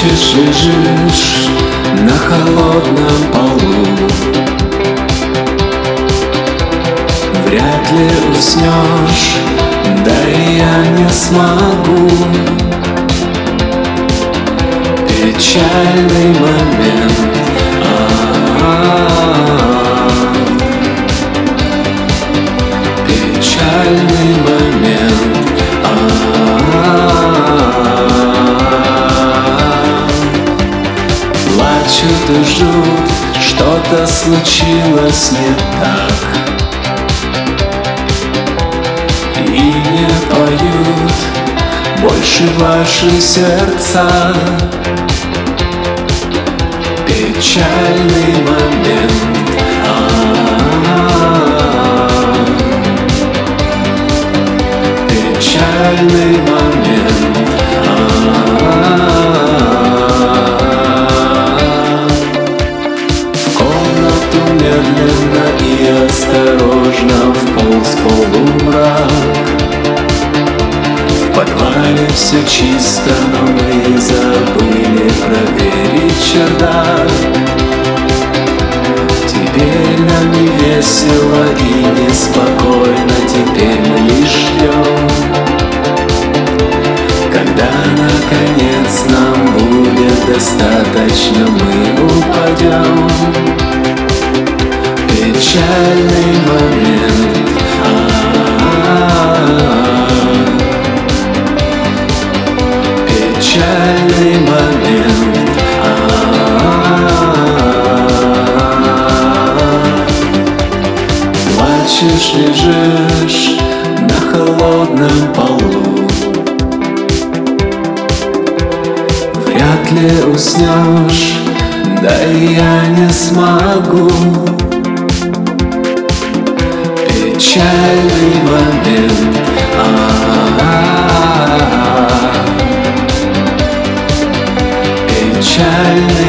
Плачешь, лежишь на холодном полу, вряд ли уснешь, да и я не смогу. Печальный момент, печальный момент, плачут и ждут, что-то случилось не так, и не поют больше ваши сердца. Печальный момент, печальный момент, в комнату медленно и осторожно вполз полумрак. В подвале все чисто, но мы забыли проверить чердак. Теперь нам не весело и неспокойно, теперь мы лишь ждем, когда наконец нам будет достаточно, мы упадем. Печальный момент, печальный момент, плачешь, лежишь на холодном полу, вряд ли уснешь, да и я не смогу. Печальный момент, печальный